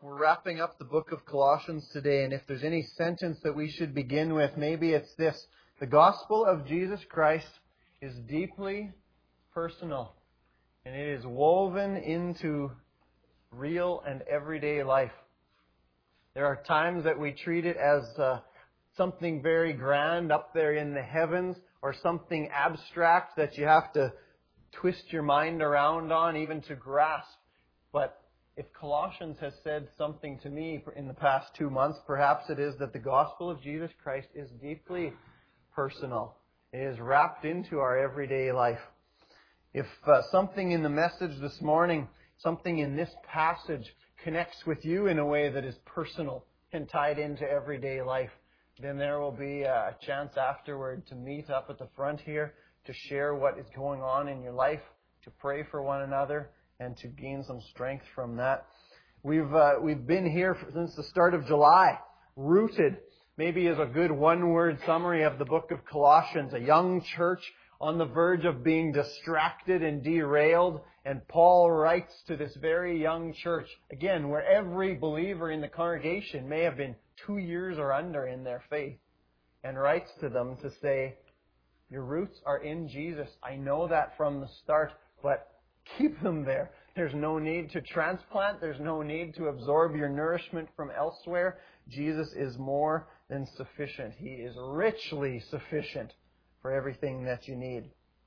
We're wrapping up the book of Colossians today, and if there's any sentence that we should begin with, maybe it's this: the gospel of Jesus Christ is deeply personal, and it is woven into real and everyday life. There are times that we treat it as something very grand up there in the heavens, or something abstract that you have to twist your mind around on even to grasp. But if Colossians has said something to me in the past 2 months, perhaps it is that the gospel of Jesus Christ is deeply personal. It is wrapped into our everyday life. If something in the message this morning, something in this passage connects with you in a way that is personal and tied into everyday life, then there will be a chance afterward to meet up at the front here, to share what is going on in your life, to pray for one another, and to gain some strength from that. We've been here since the start of July, rooted, maybe as a good one-word summary of the book of Colossians, a young church on the verge of being distracted and derailed. And Paul writes to this very young church, again, where every believer in the congregation may have been 2 years or under in their faith, and writes to them to say, your roots are in Jesus. I know that from the start, but keep them there. There's no need to transplant. There's no need to absorb your nourishment from elsewhere. Jesus is more than sufficient. He is richly sufficient for everything that you need.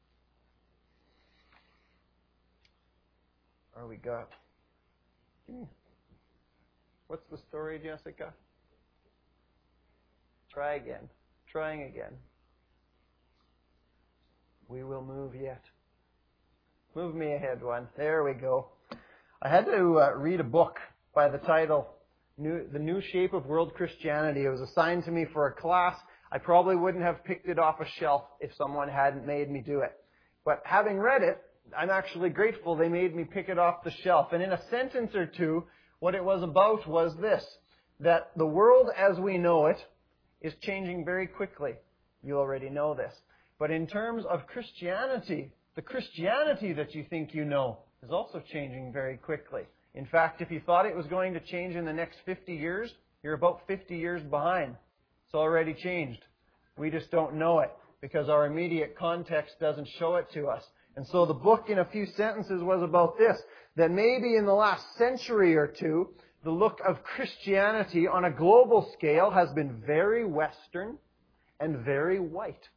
Are we got? What's the story, Jessica? Try again. Trying again. We will move yet. Move me ahead one. There we go. I had to read a book by the title, The New Shape of World Christianity. It was assigned to me for a class. I probably wouldn't have picked it off a shelf if someone hadn't made me do it. But having read it, I'm actually grateful they made me pick it off the shelf. And in a sentence or two, what it was about was this: that the world as we know it is changing very quickly. You already know this. But in terms of Christianity, the Christianity that you think you know is also changing very quickly. In fact, if you thought it was going to change in the next 50 years, you're about 50 years behind. It's already changed. We just don't know it because our immediate context doesn't show it to us. And so the book in a few sentences was about this: that maybe in the last century or two, the look of Christianity on a global scale has been very Western and very white.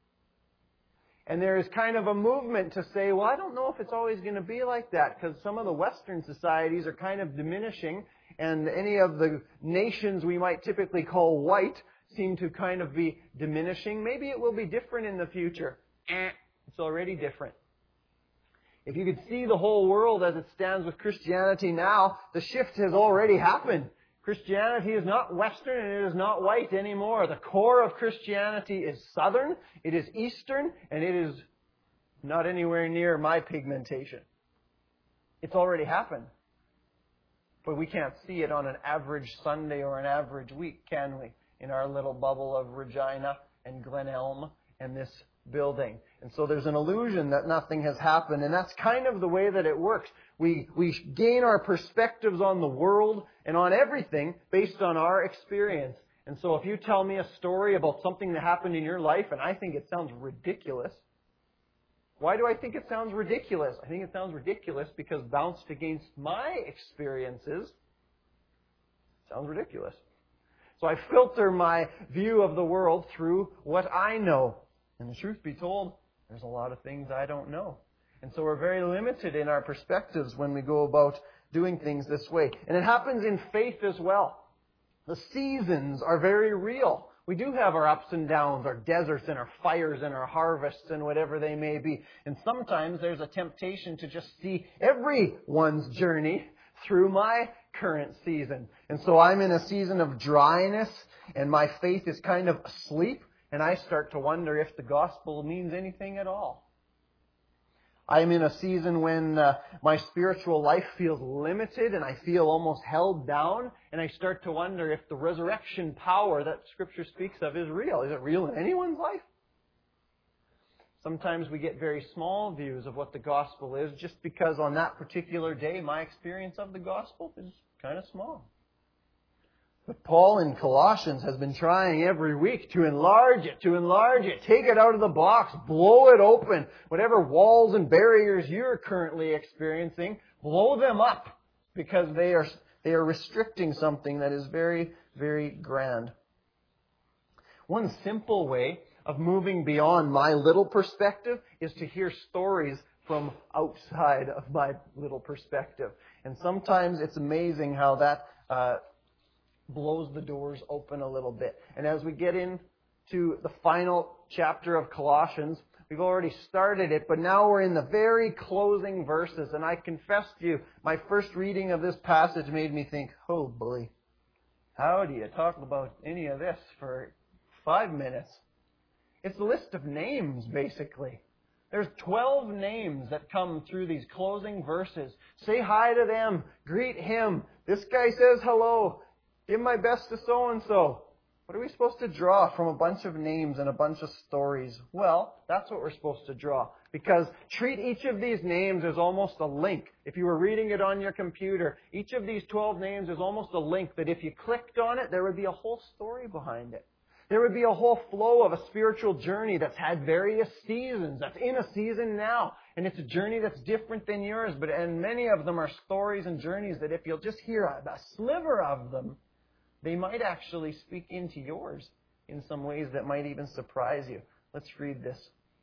And there is kind of a movement to say, well, I don't know if it's always going to be like that, because some of the Western societies are kind of diminishing, and any of the nations we might typically call white seem to kind of be diminishing. Maybe it will be different in the future. It's already different. If you could see the whole world as it stands with Christianity now, the shift has already happened. Christianity is not Western and it is not white anymore. The core of Christianity is Southern, it is Eastern, and it is not anywhere near my pigmentation. It's already happened. But we can't see it on an average Sunday or an average week, can we? In our little bubble of Regina and Glen Elm and this building. And so there's an illusion that nothing has happened, and that's kind of the way that it works. We gain our perspectives on the world and on everything based on our experience. And so if you tell me a story about something that happened in your life and I think it sounds ridiculous, why do I think it sounds ridiculous? I think it sounds ridiculous because bounced against my experiences, it sounds ridiculous. So I filter my view of the world through what I know. And the truth be told, there's a lot of things I don't know. And so we're very limited in our perspectives when we go about doing things this way. And it happens in faith as well. The seasons are very real. We do have our ups and downs, our deserts and our fires and our harvests and whatever they may be. And sometimes there's a temptation to just see everyone's journey through my current season. And so I'm in a season of dryness and my faith is kind of asleep. And I start to wonder if the gospel means anything at all. I'm in a season when my spiritual life feels limited and I feel almost held down. And I start to wonder if the resurrection power that Scripture speaks of is real. Is it real in anyone's life? Sometimes we get very small views of what the gospel is just because on that particular day my experience of the gospel is kind of small. But Paul in Colossians has been trying every week to enlarge it, take it out of the box, blow it open. Whatever walls and barriers you're currently experiencing, blow them up, because they are restricting something that is very, very grand. One simple way of moving beyond my little perspective is to hear stories from outside of my little perspective. And sometimes it's amazing how that blows the doors open a little bit. And as we get into the final chapter of Colossians, we've already started it, but now we're in the very closing verses. And I confess to you, my first reading of this passage made me think, oh boy, how do you talk about any of this for 5 minutes? It's a list of names, basically. There's 12 names that come through these closing verses. Say hi to them. Greet him. This guy says hello. Give my best to so-and-so. What are we supposed to draw from a bunch of names and a bunch of stories? Well, that's what we're supposed to draw. Because treat each of these names as almost a link. If you were reading it on your computer, each of these 12 names is almost a link that if you clicked on it, there would be a whole story behind it. There would be a whole flow of a spiritual journey that's had various seasons, that's in a season now. And it's a journey that's different than yours. And many of them are stories and journeys that if you'll just hear a sliver of them, they might actually speak into yours in some ways that might even surprise you. Let's read this.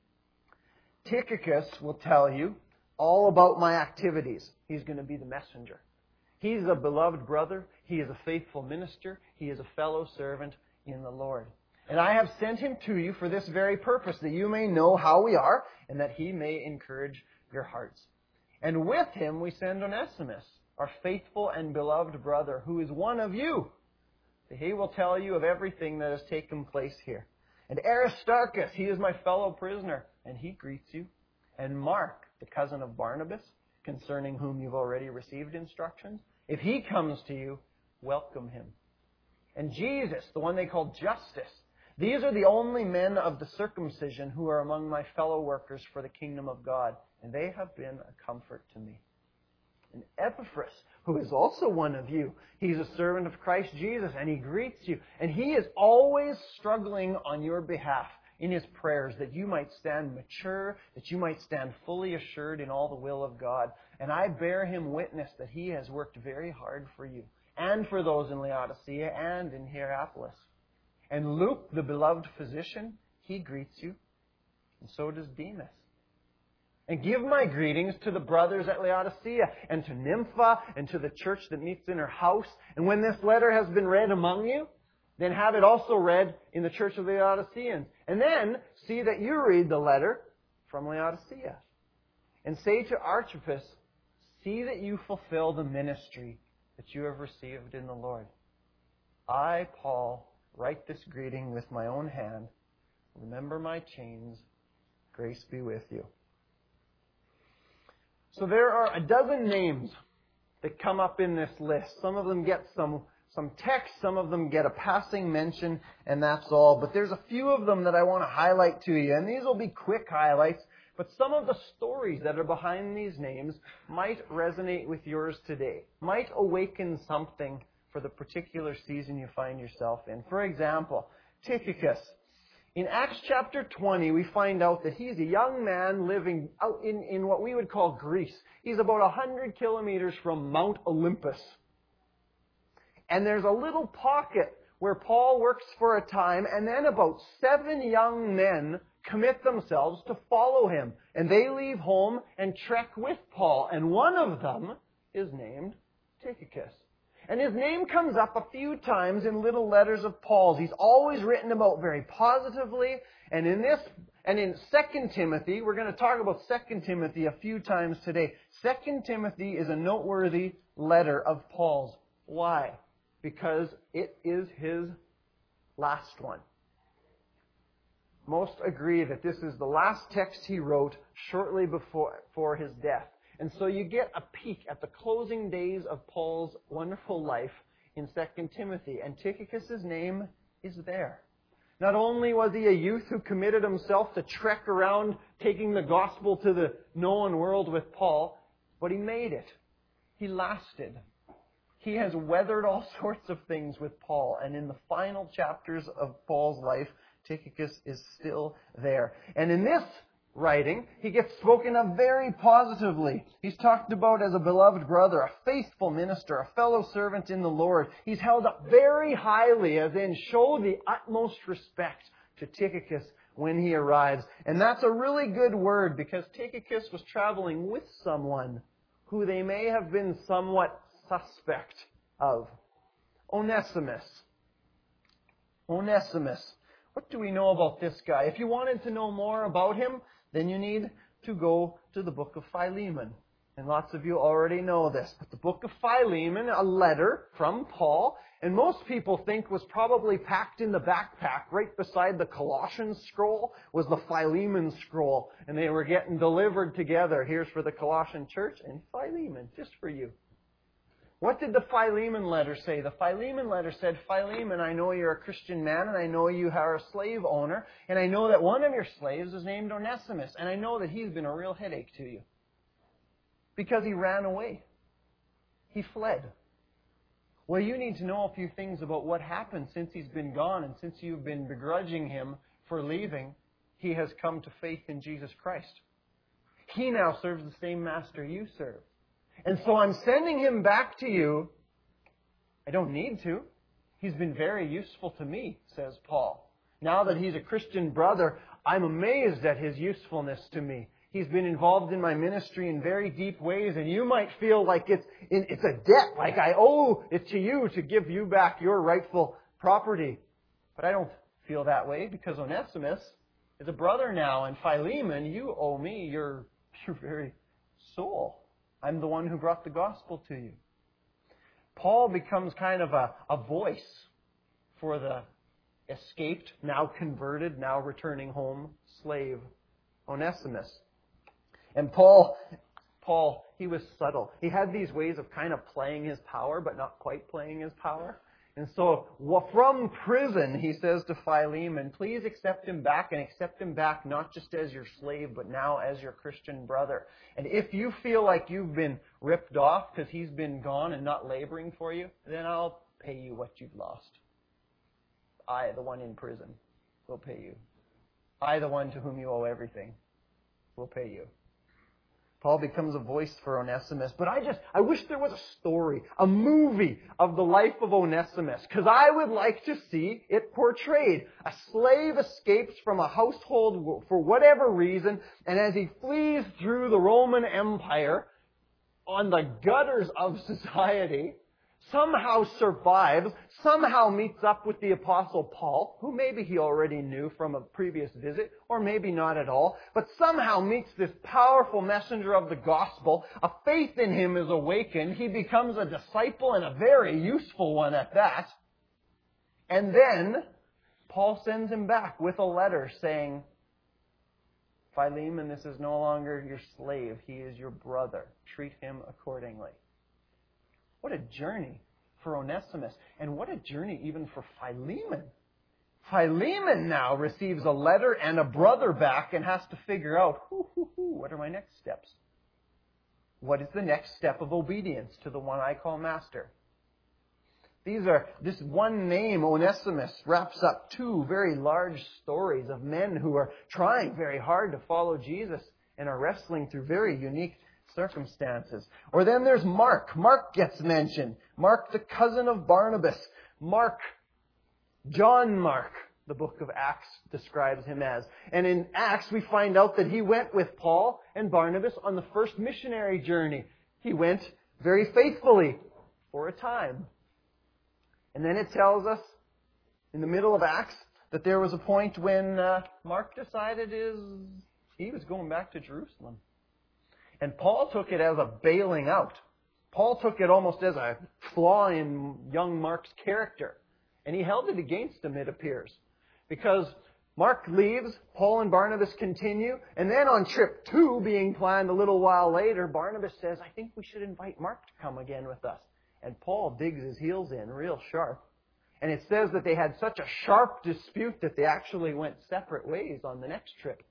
Tychicus will tell you all about my activities. He's going to be the messenger. He's a beloved brother. He is a faithful minister. He is a fellow servant in the Lord. And I have sent him to you for this very purpose, that you may know how we are and that he may encourage your hearts. And with him we send Onesimus, our faithful and beloved brother, who is one of you. He will tell you of everything that has taken place here. And Aristarchus, he is my fellow prisoner, and he greets you. And Mark, the cousin of Barnabas, concerning whom you've already received instructions, if he comes to you, welcome him. And Jesus, the one they call Justus, these are the only men of the circumcision who are among my fellow workers for the kingdom of God, and they have been a comfort to me. And Epaphras, who is also one of you, he's a servant of Christ Jesus, and he greets you. And he is always struggling on your behalf in his prayers, that you might stand mature, that you might stand fully assured in all the will of God. And I bear him witness that he has worked very hard for you, and for those in Laodicea and in Hierapolis. And Luke, the beloved physician, he greets you, and so does Demas. And give my greetings to the brothers at Laodicea, and to Nympha, and to the church that meets in her house. And when this letter has been read among you, then have it also read in the church of the Laodiceans. And then see that you read the letter from Laodicea. And say to Archippus, see that you fulfill the ministry that you have received in the Lord. I, Paul, write this greeting with my own hand. Remember my chains. Grace be with you. So there are a dozen names that come up in this list. Some of them get some text, some of them get a passing mention, and that's all. But there's a few of them that I want to highlight to you, and these will be quick highlights. But some of the stories that are behind these names might resonate with yours today, might awaken something for the particular season you find yourself in. For example, Tychicus. In Acts chapter 20, we find out that he's a young man living out in what we would call Greece. He's about 100 kilometers from Mount Olympus. And there's a little pocket where Paul works for a time, and then about 7 young men commit themselves to follow him. And they leave home and trek with Paul. And one of them is named Tychicus. And his name comes up a few times in little letters of Paul's. He's always written about very positively. And in 2 Timothy, we're going to talk about 2 Timothy a few times today. 2 Timothy is a noteworthy letter of Paul's. Why? Because it is his last one. Most agree that this is the last text he wrote shortly before his death. And so you get a peek at the closing days of Paul's wonderful life in 2 Timothy. And Tychicus' name is there. Not only was he a youth who committed himself to trek around taking the gospel to the known world with Paul, but he made it. He lasted. He has weathered all sorts of things with Paul. And in the final chapters of Paul's life, Tychicus is still there. And in this writing, he gets spoken of very positively. He's talked about as a beloved brother, a faithful minister, a fellow servant in the Lord. He's held up very highly, as in show the utmost respect to Tychicus when he arrives. And that's a really good word, because Tychicus was traveling with someone who they may have been somewhat suspect of. Onesimus. Onesimus. What do we know about this guy? If you wanted to know more about him, then you need to go to the book of Philemon. And lots of you already know this. But the book of Philemon, a letter from Paul, and most people think was probably packed in the backpack right beside the Colossians scroll, was the Philemon scroll. And they were getting delivered together. Here's for the Colossian church and Philemon, just for you. What did the Philemon letter say? The Philemon letter said, Philemon, I know you're a Christian man, and I know you are a slave owner, and I know that one of your slaves is named Onesimus, and I know that he's been a real headache to you. Because he ran away. He fled. Well, you need to know a few things about what happened since he's been gone, and since you've been begrudging him for leaving, he has come to faith in Jesus Christ. He now serves the same master you serve. And so I'm sending him back to you. I don't need to. He's been very useful to me, says Paul. Now that he's a Christian brother, I'm amazed at his usefulness to me. He's been involved in my ministry in very deep ways, and you might feel like it's a debt, like I owe it to you to give you back your rightful property. But I don't feel that way, because Onesimus is a brother now, and Philemon, you owe me your very soul. I'm the one who brought the gospel to you. Paul becomes kind of a voice for the escaped, now converted, now returning home slave, Onesimus. And Paul, he was subtle. He had these ways of kind of playing his power, but not quite playing his power. And so from prison, he says to Philemon, please accept him back, and accept him back not just as your slave, but now as your Christian brother. And if you feel like you've been ripped off because he's been gone and not laboring for you, then I'll pay you what you've lost. I, the one in prison, will pay you. I, the one to whom you owe everything, will pay you. Paul becomes a voice for Onesimus. But I wish there was a story, a movie of the life of Onesimus, because I would like to see it portrayed. A slave escapes from a household for whatever reason, and as he flees through the Roman Empire on the gutters of society, somehow survives, somehow meets up with the Apostle Paul, who maybe he already knew from a previous visit, or maybe not at all, but somehow meets this powerful messenger of the gospel. A faith in him is awakened. He becomes a disciple, and a very useful one at that. And then Paul sends him back with a letter saying, Philemon, this is no longer your slave. He is your brother. Treat him accordingly. What a journey for Onesimus. And what a journey even for Philemon. Philemon now receives a letter and a brother back and has to figure out, what are my next steps? What is the next step of obedience to the one I call master? This one name, Onesimus, wraps up two very large stories of men who are trying very hard to follow Jesus and are wrestling through very unique circumstances. Or then there's Mark. Mark gets mentioned. Mark, the cousin of Barnabas. John Mark, the book of Acts describes him as. And in Acts, we find out that he went with Paul and Barnabas on the first missionary journey. He went very faithfully for a time. And then it tells us in the middle of Acts that there was a point when Mark decided he was going back to Jerusalem. And Paul took it as a bailing out. Paul took it almost as a flaw in young Mark's character. And he held it against him, it appears. Because Mark leaves, Paul and Barnabas continue, and then on trip 2, being planned a little while later, Barnabas says, I think we should invite Mark to come again with us. And Paul digs his heels in real sharp. And it says that they had such a sharp dispute that they actually went separate ways on the next trip.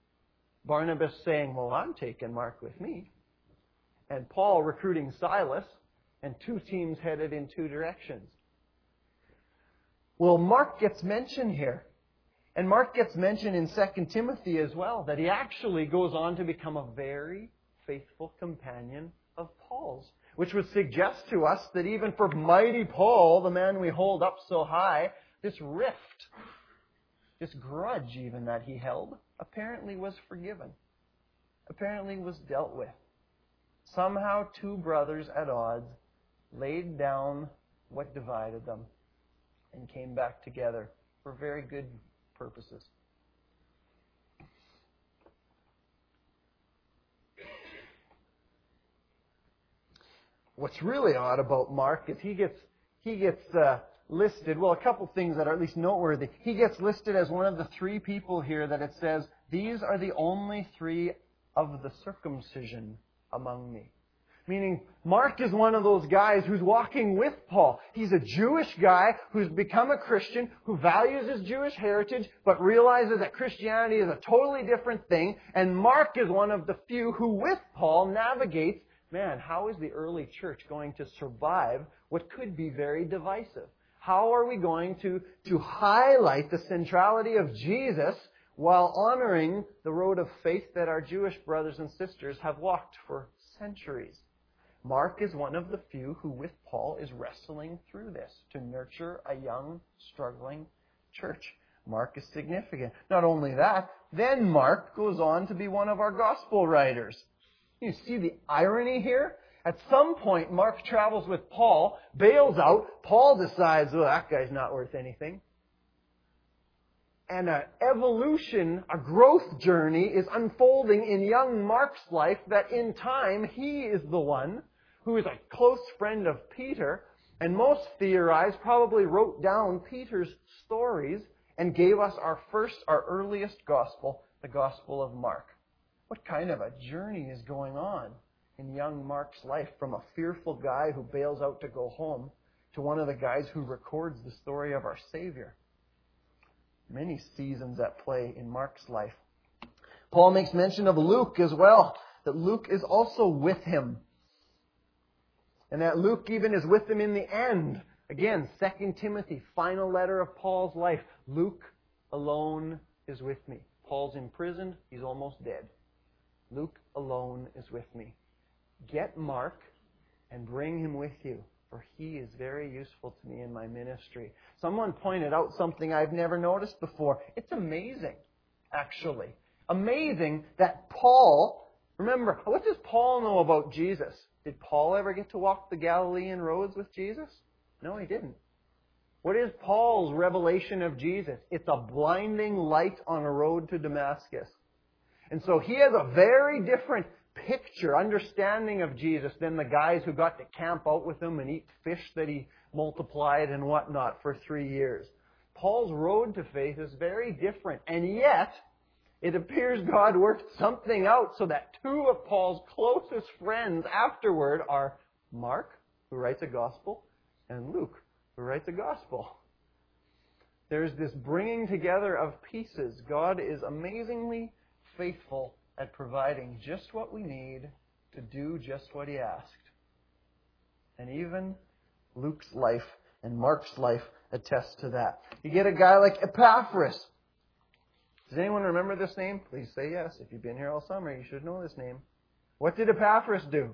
Barnabas saying, well, I'm taking Mark with me. And Paul recruiting Silas and two teams headed in two directions. Well, Mark gets mentioned here. And Mark gets mentioned in 2 Timothy as well, that he actually goes on to become a very faithful companion of Paul's, which would suggest to us that even for mighty Paul, the man we hold up so high, this rift, this grudge even that he held, apparently was forgiven, apparently was dealt with. Somehow two brothers at odds laid down what divided them and came back together for very good purposes. What's really odd about Mark is he gets listed, well, a couple things that are at least noteworthy. He gets listed as one of the three people here that it says, these are the only three of the circumcision among me. Meaning, Mark is one of those guys who's walking with Paul. He's a Jewish guy who's become a Christian, who values his Jewish heritage, but realizes that Christianity is a totally different thing. And Mark is one of the few who, with Paul, navigates, man, how is the early church going to survive what could be very divisive? How are we going to highlight the centrality of Jesus while honoring the road of faith that our Jewish brothers and sisters have walked for centuries? Mark is one of the few who, with Paul, is wrestling through this to nurture a young, struggling church. Mark is significant. Not only that, then Mark goes on to be one of our gospel writers. You see the irony here? At some point, Mark travels with Paul, bails out. Paul decides, well, that guy's not worth anything. And an evolution, a growth journey is unfolding in young Mark's life that in time he is the one who is a close friend of Peter, and most theorize probably wrote down Peter's stories and gave us our earliest gospel, the Gospel of Mark. What kind of a journey is going on in young Mark's life, from a fearful guy who bails out to go home to one of the guys who records the story of our Savior? Many seasons at play in Mark's life. Paul makes mention of Luke as well, that Luke is also with him. And that Luke even is with him in the end. Again, 2 Timothy, final letter of Paul's life. Luke alone is with me. Paul's imprisoned. He's almost dead. Luke alone is with me. Get Mark and bring him with you, for he is very useful to me in my ministry. Someone pointed out something I've never noticed before. It's amazing, actually. Amazing that Paul, remember, what does Paul know about Jesus? Did Paul ever get to walk the Galilean roads with Jesus? No, he didn't. What is Paul's revelation of Jesus? It's a blinding light on a road to Damascus. And so he has a very different picture, understanding of Jesus than the guys who got to camp out with him and eat fish that he multiplied and whatnot for 3 years. Paul's road to faith is very different. And yet, it appears God worked something out so that two of Paul's closest friends afterward are Mark, who writes a gospel, and Luke, who writes a gospel. There's this bringing together of pieces. God is amazingly faithful at providing just what we need to do just what He asked. And even Luke's life and Mark's life attest to that. You get a guy like Epaphras. Does anyone remember this name? Please say yes. If you've been here all summer, you should know this name. What did Epaphras do?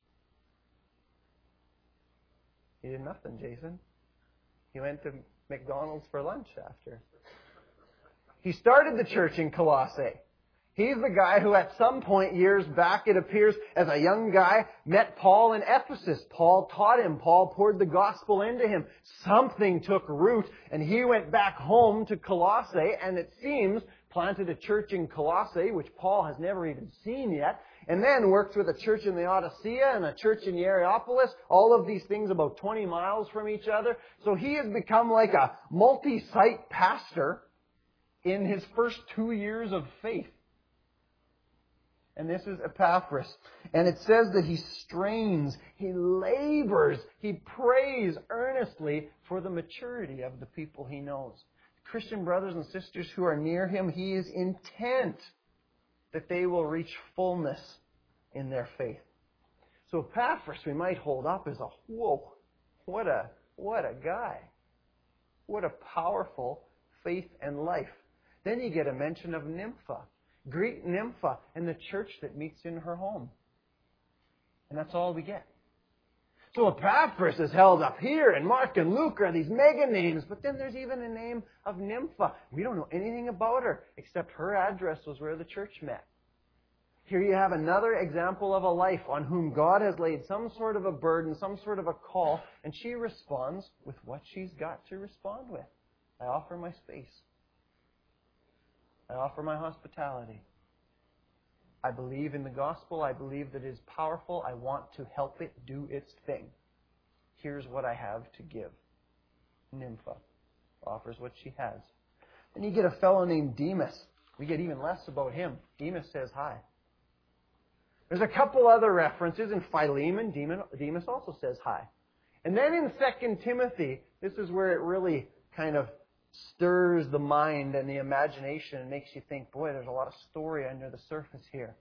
He did nothing, Jason. He went to McDonald's for lunch after. He started the church in Colossae. He's the guy who at some point years back, it appears, as a young guy, met Paul in Ephesus. Paul taught him. Paul poured the gospel into him. Something took root, and he went back home to Colossae, and it seems planted a church in Colossae, which Paul has never even seen yet, and then worked with a church in the Odyssea and a church in the Hierapolis, all of these things about 20 miles from each other. So he has become like a multi-site pastor in his first 2 years of faith. And this is Epaphras. And it says that he strains, he labors, he prays earnestly for the maturity of the people he knows. Christian brothers and sisters who are near him, he is intent that they will reach fullness in their faith. So Epaphras we might hold up as a, whoa, what a guy. What a powerful faith and life. Then you get a mention of Nympha. Greet Nympha and the church that meets in her home. And that's all we get. So Epaphras is held up here, and Mark and Luke are these mega names, but then there's even a name of Nympha. We don't know anything about her, except her address was where the church met. Here you have another example of a life on whom God has laid some sort of a burden, some sort of a call, and she responds with what she's got to respond with. I offer my space. I offer my hospitality. I believe in the gospel. I believe that it is powerful. I want to help it do its thing. Here's what I have to give. Nympha offers what she has. Then you get a fellow named Demas. We get even less about him. Demas says hi. There's a couple other references in Philemon. Demas also says hi. And then in 2 Timothy, this is where it really kind of stirs the mind and the imagination and makes you think, boy, there's a lot of story under the surface here.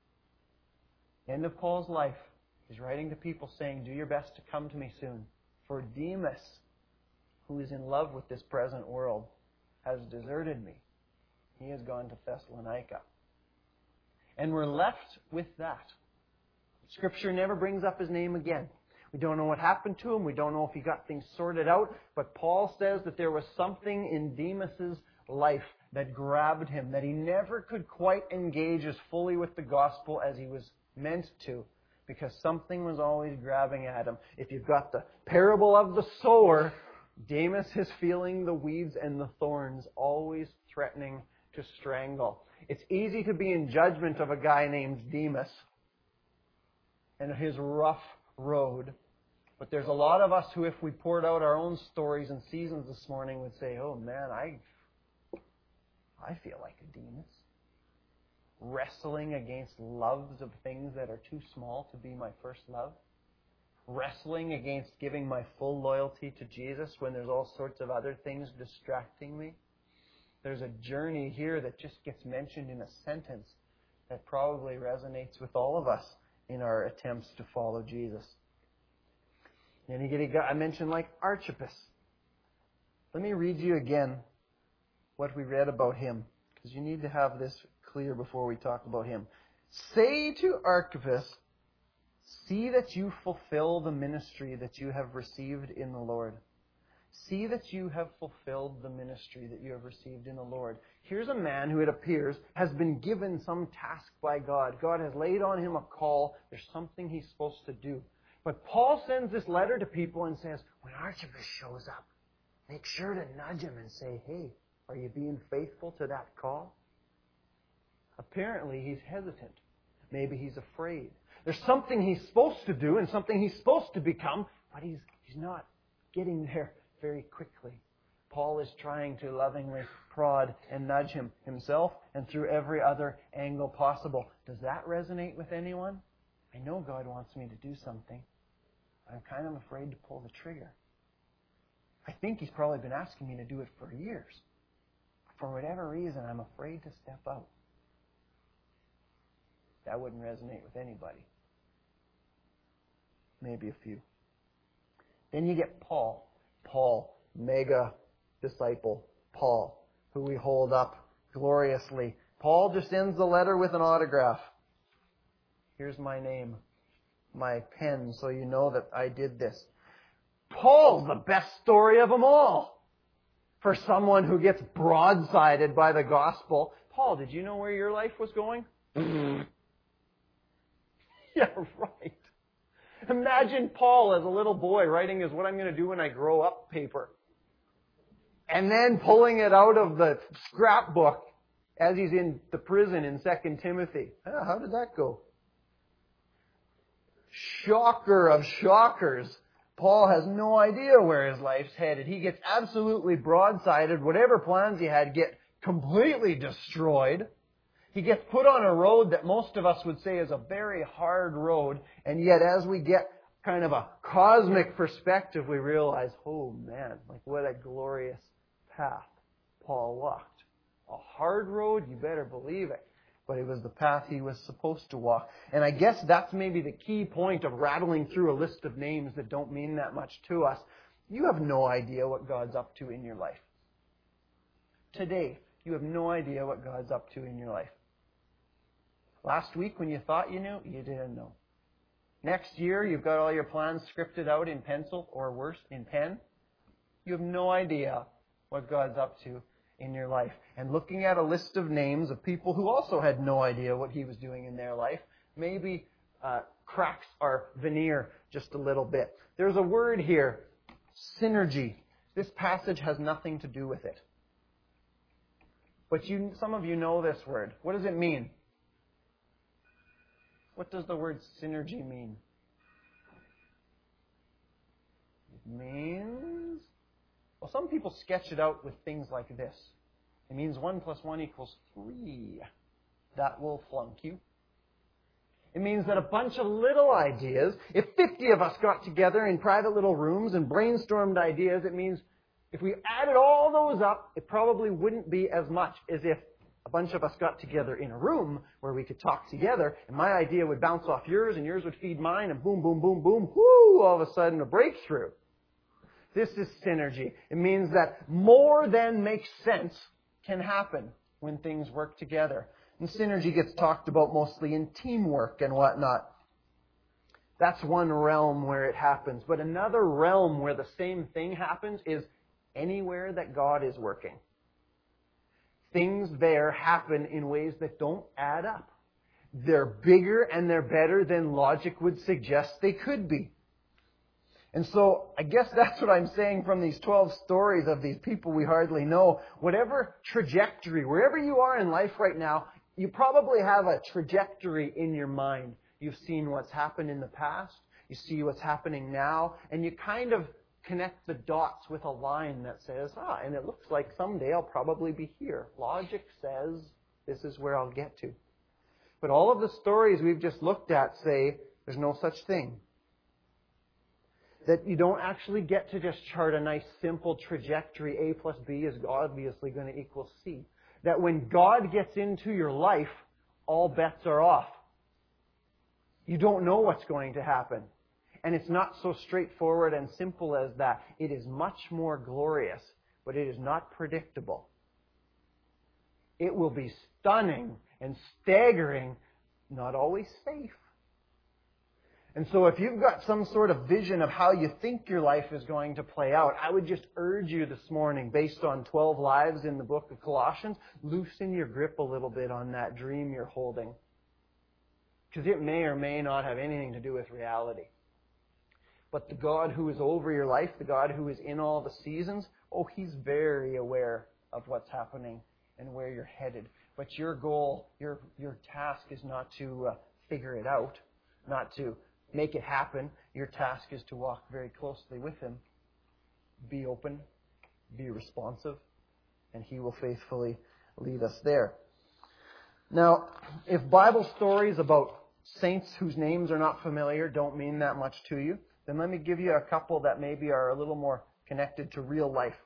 End of Paul's life. He's writing to people saying, do your best to come to me soon. For Demas, who is in love with this present world, has deserted me. He has gone to Thessalonica. And we're left with that. Scripture never brings up his name again. We don't know what happened to him. We don't know if he got things sorted out. But Paul says that there was something in Demas's life that grabbed him, that he never could quite engage as fully with the gospel as he was meant to, because something was always grabbing at him. If you've got the parable of the sower, Demas is feeling the weeds and the thorns, always threatening to strangle. It's easy to be in judgment of a guy named Demas and his rough road. But there's a lot of us who, if we poured out our own stories and seasons this morning, would say, oh man, I feel like a Demas. Wrestling against loves of things that are too small to be my first love. Wrestling against giving my full loyalty to Jesus when there's all sorts of other things distracting me. There's a journey here that just gets mentioned in a sentence that probably resonates with all of us in our attempts to follow Jesus. And I mentioned like Archippus. Let me read you again what we read about him, because you need to have this clear before we talk about him. Say to Archippus, see that you fulfill the ministry that you have received in the Lord. See that you have fulfilled the ministry that you have received in the Lord. Here's a man who, it appears, has been given some task by God. God has laid on him a call. There's something he's supposed to do. But Paul sends this letter to people and says, when Archippus shows up, make sure to nudge him and say, hey, are you being faithful to that call? Apparently, he's hesitant. Maybe he's afraid. There's something he's supposed to do and something he's supposed to become, but he's not getting there very quickly. Paul is trying to lovingly prod and nudge him himself and through every other angle possible. Does that resonate with anyone? I know God wants me to do something. I'm kind of afraid to pull the trigger. I think he's probably been asking me to do it for years. For whatever reason, I'm afraid to step out. That wouldn't resonate with anybody. Maybe a few. Then you get Paul. Paul, mega disciple. Paul, who we hold up gloriously. Paul just ends the letter with an autograph. Here's my name, my pen, so you know that I did this. Paul's the best story of them all. For someone who gets broadsided by the gospel. Paul, did you know where your life was going? Yeah, right. Imagine Paul as a little boy writing his "What I'm going to do when I grow up" paper. And then pulling it out of the scrapbook as he's in the prison in 2 Timothy. How did that go? Shocker of shockers. Paul has no idea where his life's headed. He gets absolutely broadsided. Whatever plans he had get completely destroyed. He gets put on a road that most of us would say is a very hard road. And yet as we get kind of a cosmic perspective, we realize, oh man, like what a glorious path Paul walked. A hard road, you better believe it. but it was the path he was supposed to walk. And I guess that's maybe the key point of rattling through a list of names that don't mean that much to us. You have no idea what God's up to in your life. Today, you have no idea what God's up to in your life. Last week, when you thought you knew, you didn't know. Next year, you've got all your plans scripted out in pencil, or worse, in pen. You have no idea what God's up to in your life. And looking at a list of names of people who also had no idea what he was doing in their life, maybe cracks our veneer just a little bit. There's a word here, synergy. This passage has nothing to do with it. But some of you know this word. What does it mean? What does the word synergy mean? It means... Well, some people sketch it out with things like this. It means 1 + 1 = 3. That will flunk you. It means that a bunch of little ideas, if 50 of us got together in private little rooms and brainstormed ideas, it means if we added all those up, it probably wouldn't be as much as if a bunch of us got together in a room where we could talk together, and my idea would bounce off yours, and yours would feed mine, and boom, boom, boom, boom, whoo, all of a sudden a breakthrough. This is synergy. It means that more than makes sense can happen when things work together. And synergy gets talked about mostly in teamwork and whatnot. That's one realm where it happens. But another realm where the same thing happens is anywhere that God is working. Things there happen in ways that don't add up. They're bigger and they're better than logic would suggest they could be. And so I guess that's what I'm saying from these 12 stories of these people we hardly know. Whatever trajectory, wherever you are in life right now, you probably have a trajectory in your mind. You've seen what's happened in the past. You see what's happening now. And you kind of connect the dots with a line that says, and it looks like someday I'll probably be here. Logic says this is where I'll get to. But all of the stories we've just looked at say there's no such thing. That you don't actually get to just chart a nice simple trajectory. A plus B is obviously going to equal C. That when God gets into your life, all bets are off. You don't know what's going to happen. And it's not so straightforward and simple as that. It is much more glorious, but it is not predictable. It will be stunning and staggering, not always safe. And so if you've got some sort of vision of how you think your life is going to play out, I would just urge you this morning, based on 12 lives in the book of Colossians, loosen your grip a little bit on that dream you're holding. Because it may or may not have anything to do with reality. But the God who is over your life, the God who is in all the seasons, He's very aware of what's happening and where you're headed. But your goal, your task is not to figure it out, not to make it happen. Your task is to walk very closely with Him. Be open, be responsive, and He will faithfully lead us there. Now, if Bible stories about saints whose names are not familiar don't mean that much to you, then let me give you a couple that maybe are a little more connected to real life.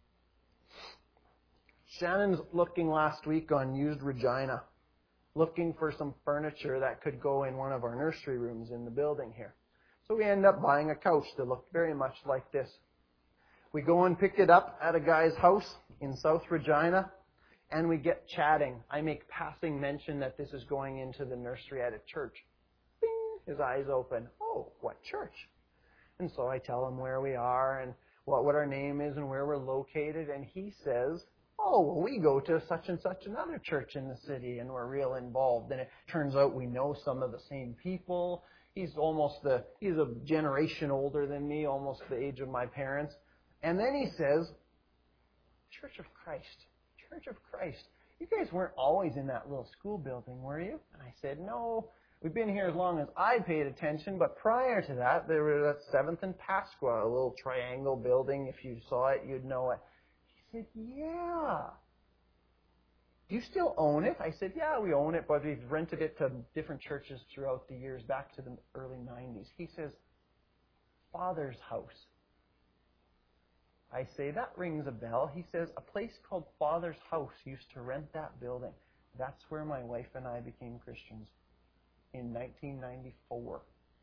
Shannon's looking last week on Used Regina, looking for some furniture that could go in one of our nursery rooms in the building here. So we end up buying a couch that looked very much like this. We go and pick it up at a guy's house in South Regina, and we get chatting. I make passing mention that this is going into the nursery at a church. Bing! His eyes open. Oh, what church? And so I tell him where we are and what our name is and where we're located, and he says, oh, well, we go to such and such another church in the city, and we're real involved. And it turns out we know some of the same people. He's a generation older than me, almost the age of my parents. And then he says, Church of Christ. Church of Christ. You guys weren't always in that little school building, were you? And I said, no. We've been here as long as I paid attention, but prior to that, there was that 7th and Pasqua, a little triangle building. If you saw it, you'd know it. He said, yeah. Do you still own it? I said, yeah, we own it, but we've rented it to different churches throughout the years, back to the early 90s. He says, Father's house. I say, that rings a bell. He says, a place called Father's House used to rent that building. That's where my wife and I became Christians, in 1994.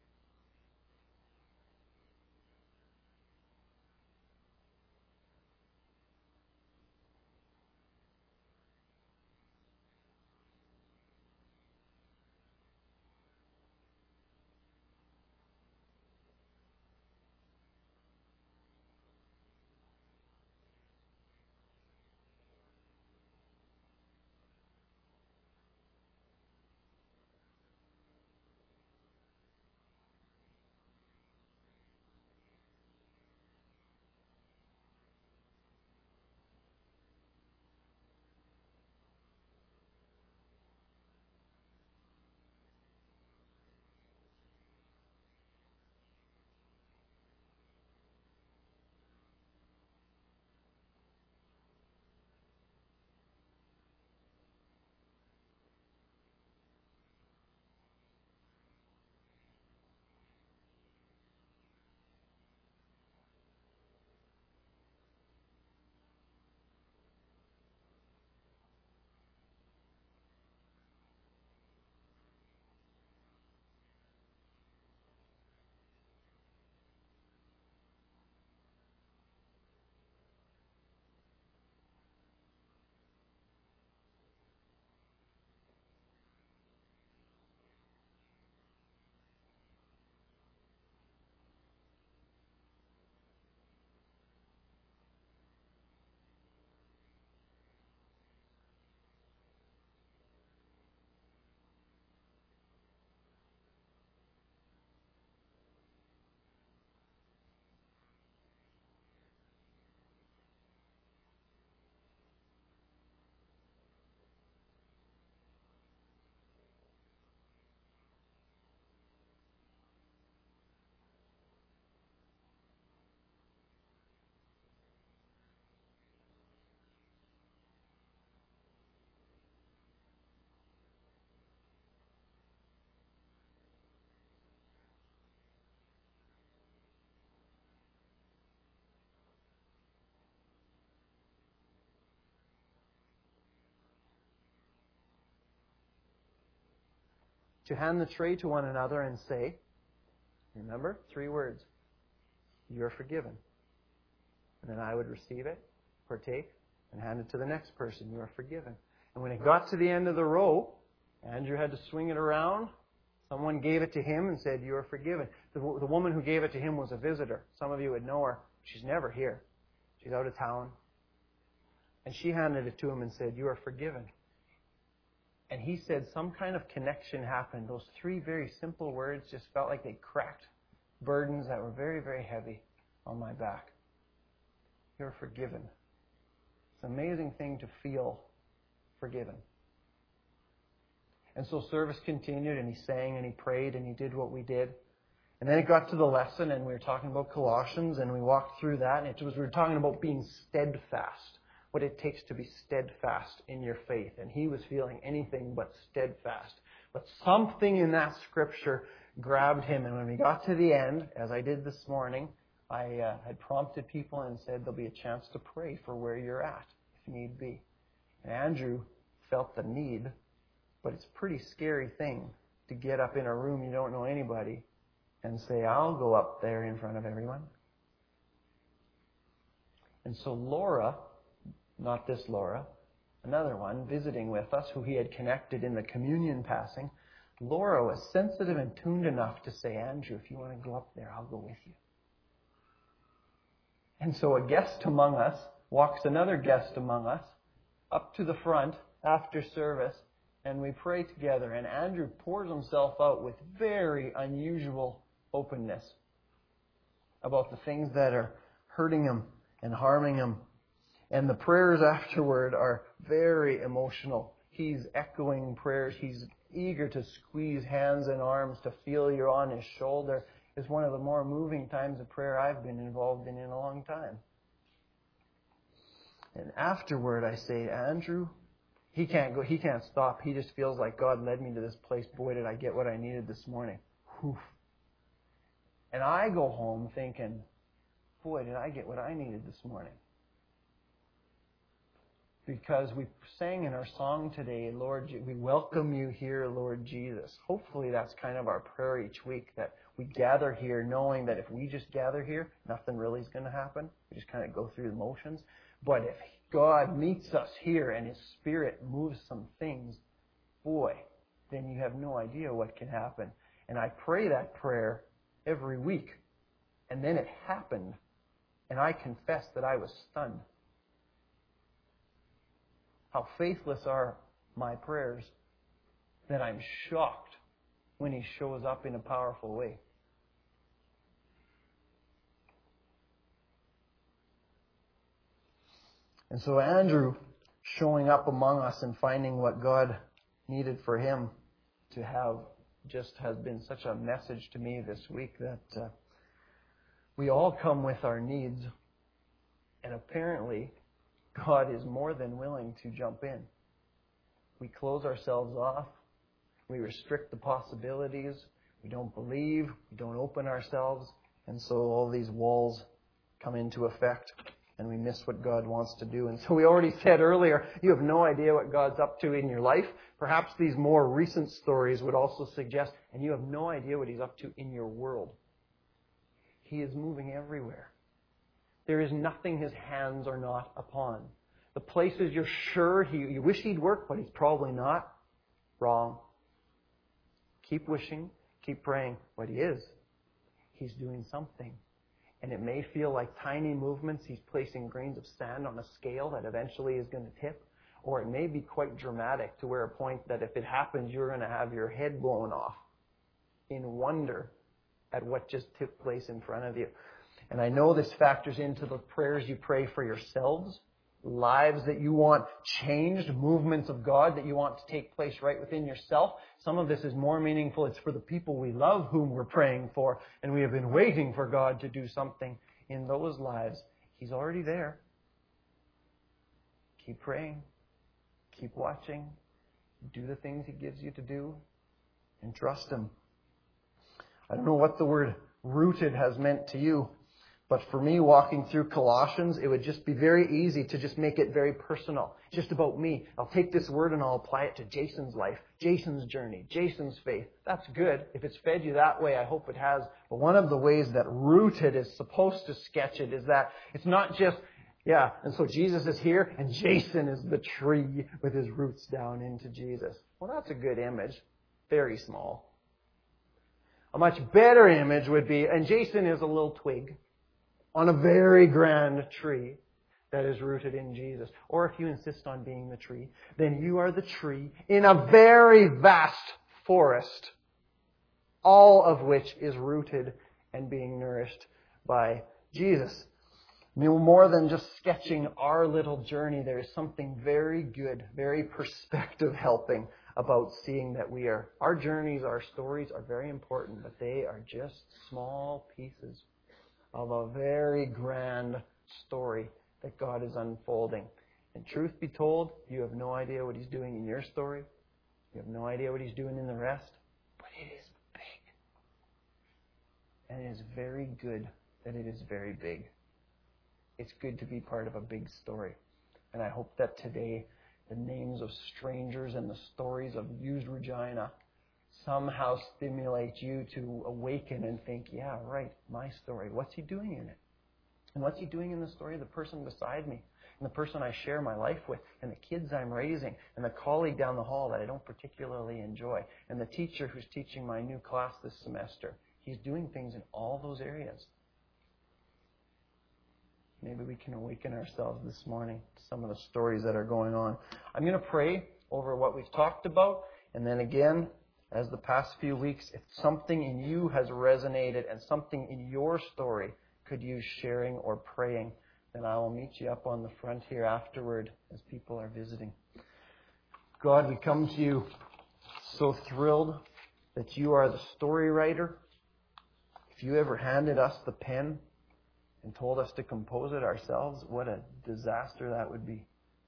To hand the tray to one another and say, remember, 3 words, you're forgiven. And then I would receive it, partake, and hand it to the next person, you are forgiven. And when it got to the end of the row, Andrew had to swing it around. Someone gave it to him and said, you are forgiven. The woman who gave it to him was a visitor. Some of you would know her. She's never here. She's out of town. And she handed it to him and said, you are forgiven. And he said some kind of connection happened. Those 3 very simple words just felt like they cracked burdens that were very, very heavy on my back. You're forgiven. It's an amazing thing to feel forgiven. And so service continued, and he sang, and he prayed, and he did what we did. And then it got to the lesson, and we were talking about Colossians, and we walked through that, and we were talking about being steadfast, what it takes to be steadfast in your faith. And he was feeling anything but steadfast. But something in that scripture grabbed him, and when we got to the end, as I did this morning, I had prompted people and said there'll be a chance to pray for where you're at, if need be. And Andrew felt the need, but it's a pretty scary thing to get up in a room you don't know anybody and say, I'll go up there in front of everyone. And so Laura, not this Laura, another one visiting with us who he had connected in the communion passing, Laura was sensitive and tuned enough to say, Andrew, if you want to go up there, I'll go with you. And so a guest among us walks another guest among us up to the front after service, and we pray together. And Andrew pours himself out with very unusual openness about the things that are hurting him and harming him. And the prayers afterward are very emotional. He's echoing prayers. He's eager to squeeze hands and arms, to feel you on his shoulder. It's one of the more moving times of prayer I've been involved in a long time. And afterward I say, Andrew, he can't stop. He just feels like God led me to this place. Boy, did I get what I needed this morning. Whew. And I go home thinking, boy, did I get what I needed this morning. Because we sang in our song today, Lord, we welcome you here, Lord Jesus. Hopefully that's kind of our prayer each week, that we gather here knowing that if we just gather here, nothing really is going to happen. We just kind of go through the motions. But if God meets us here and His Spirit moves some things, boy, then you have no idea what can happen. And I pray that prayer every week. And then it happened. And I confess that I was stunned. How faithless are my prayers that I'm shocked when He shows up in a powerful way. And so Andrew showing up among us and finding what God needed for him to have just has been such a message to me this week that we all come with our needs, and apparently God is more than willing to jump in. We close ourselves off. We restrict the possibilities. We don't believe. We don't open ourselves. And so all these walls come into effect, and we miss what God wants to do. And so we already said earlier, you have no idea what God's up to in your life. Perhaps these more recent stories would also suggest, and you have no idea what He's up to in your world. He is moving everywhere. There is nothing His hands are not upon. The places you're sure you wish He'd work, but He's probably not. Wrong. Keep wishing, keep praying. But He is. He's doing something. And it may feel like tiny movements. He's placing grains of sand on a scale that eventually is going to tip. Or it may be quite dramatic to where a point that if it happens, you're going to have your head blown off in wonder at what just took place in front of you. And I know this factors into the prayers you pray for yourselves, lives that you want changed, movements of God that you want to take place right within yourself. Some of this is more meaningful. It's for the people we love whom we're praying for, and we have been waiting for God to do something in those lives. He's already there. Keep praying. Keep watching. Do the things He gives you to do, and trust Him. I don't know what the word rooted has meant to you. But for me, walking through Colossians, it would just be very easy to just make it very personal. Just about me. I'll take this word and I'll apply it to Jason's life, Jason's journey, Jason's faith. That's good. If it's fed you that way, I hope it has. But one of the ways that rooted is supposed to sketch it is that it's not just, and so Jesus is here and Jason is the tree with his roots down into Jesus. Well, that's a good image. Very small. A much better image would be, and Jason is a little twig on a very grand tree that is rooted in Jesus. Or if you insist on being the tree, then you are the tree in a very vast forest, all of which is rooted and being nourished by Jesus. More than just sketching our little journey, there is something very good, very perspective helping about seeing that our journeys, our stories are very important, but they are just small pieces of a very grand story that God is unfolding. And truth be told, you have no idea what He's doing in your story. You have no idea what He's doing in the rest. But it is big. And it is very good that it is very big. It's good to be part of a big story. And I hope that today the names of strangers and the stories of used Regina somehow stimulate you to awaken and think, yeah, right, my story. What's He doing in it? And what's He doing in the story of the person beside me, and the person I share my life with, and the kids I'm raising, and the colleague down the hall that I don't particularly enjoy, and the teacher who's teaching my new class this semester. He's doing things in all those areas. Maybe we can awaken ourselves this morning to some of the stories that are going on. I'm going to pray over what we've talked about, and then again, as the past few weeks, if something in you has resonated and something in your story could use sharing or praying, then I will meet you up on the front here afterward as people are visiting. God, we come to you so thrilled that you are the story writer. If you ever handed us the pen and told us to compose it ourselves, what a disaster that would be.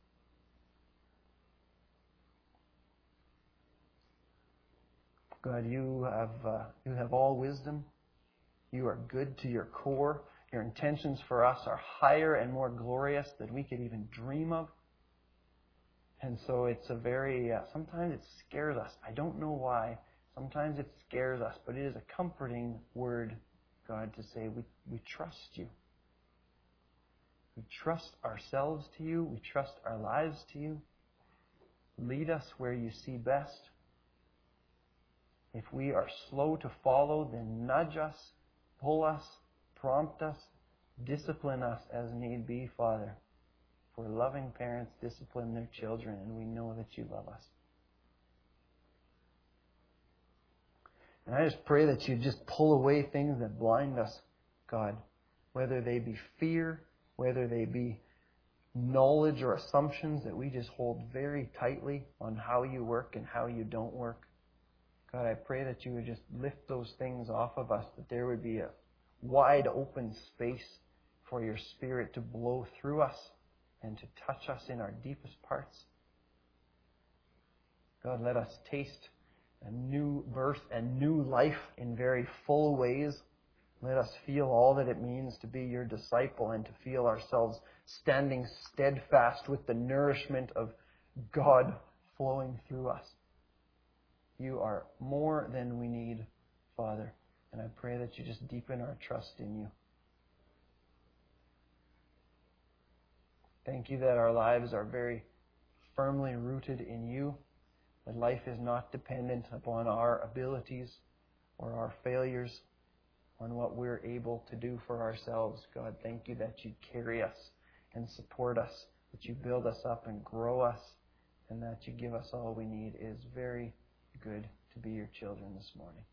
God, you have all wisdom. You are good to your core. Your intentions for us are higher and more glorious than we could even dream of. And so it's a very, sometimes it scares us. I don't know why. Sometimes it scares us, but it is a comforting word, God, to say we trust you. We trust ourselves to you. We trust our lives to you. Lead us where you see best. If we are slow to follow, then nudge us, pull us, prompt us, discipline us as need be, Father. For loving parents discipline their children, and we know that you love us. And I just pray that you just pull away things that blind us, God, whether they be fear, whether they be knowledge or assumptions that we just hold very tightly on how you work and how you don't work. God, I pray that you would just lift those things off of us, that there would be a wide open space for your Spirit to blow through us and to touch us in our deepest parts. God, let us taste a new birth and new life in very full ways. Let us feel all that it means to be your disciple and to feel ourselves standing steadfast with the nourishment of God flowing through us. You are more than we need, Father, and I pray that you just deepen our trust in you. Thank you that our lives are very firmly rooted in you, that life is not dependent upon our abilities or our failures, on what we're able to do for ourselves. God, thank you that you carry us and support us, that you build us up and grow us, and that you give us all we need. It is very good to be your children this morning.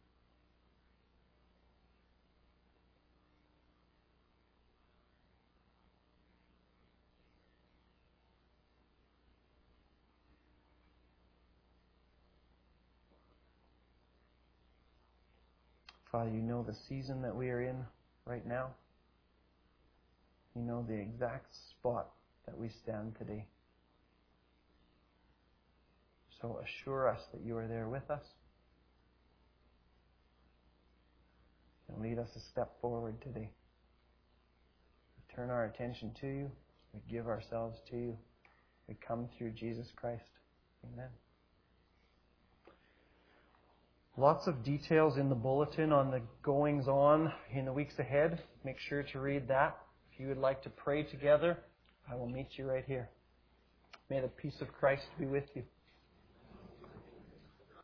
Father, you know the season that we are in right now. You know the exact spot that we stand today. So assure us that you are there with us. And lead us a step forward today. We turn our attention to you. We give ourselves to you. We come through Jesus Christ. Amen. Lots of details in the bulletin on the goings on in the weeks ahead. Make sure to read that. If you would like to pray together, I will meet you right here. May the peace of Christ be with you.